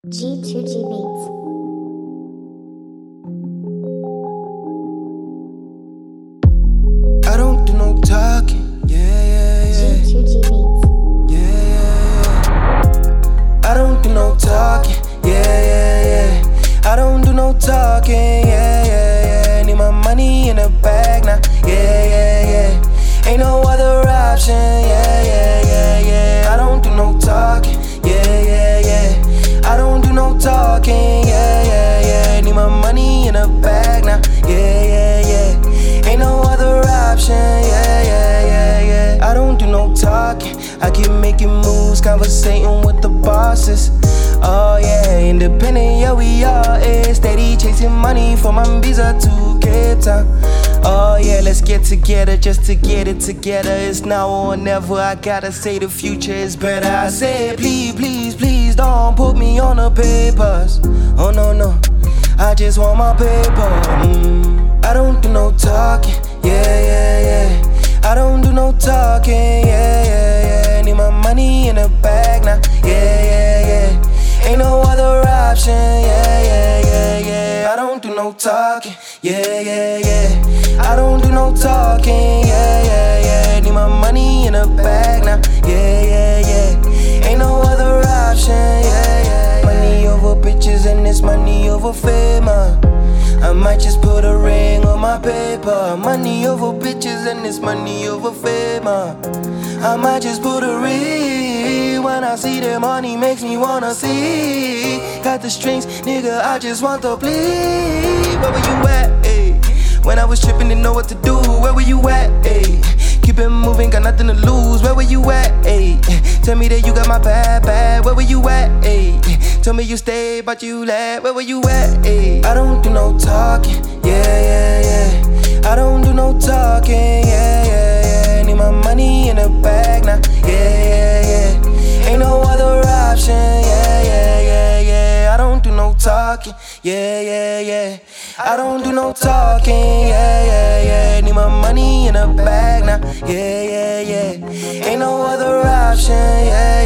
G2G Beats. I don't do no talking, G2G Beats. I don't do no talking, I don't do no talking, Need my money in the bag now, Ain't no other option, I don't do no talking, I don't do no talking, Need my money in the bag now, Ain't no other option, I don't do no talking. I keep making moves, conversating with the bosses. Oh yeah, independent, yeah we all is. Steady chasing money from Ibiza to Cape Town. Oh yeah, let's get together just to get it together. It's now or never, I gotta say the future is better. I said please, please, please don't put me on the papers. Oh no, no, I just want my paper. I don't do no talking, I don't do no talking, Need my money in the bag now, Ain't no other option, I don't do no talking, I don't do no talking, Need my money in the bag now, Ain't no other option, Money over bitches and it's money over fame, I might just put a ring on my paper. Money over bitches and it's money over fame. I might just put a ring. When I see the money makes me wanna see. Got the strings, nigga, I just want to bleed. Where were you at, ayy? When I was tripping, didn't know what to do. Where were you at, ayy? Keep it moving, got nothing to lose. Where were you at, ayy? Tell me that you got my bad. Where were you at, ayy? Tell me you stay, but you left. Where were you at, ayy? I don't do no talking, I don't do no talking, Need my money in the bag now, Ain't no other option, I don't do no talking, I don't do no talking, Need my money in the bag now, Ain't no other option,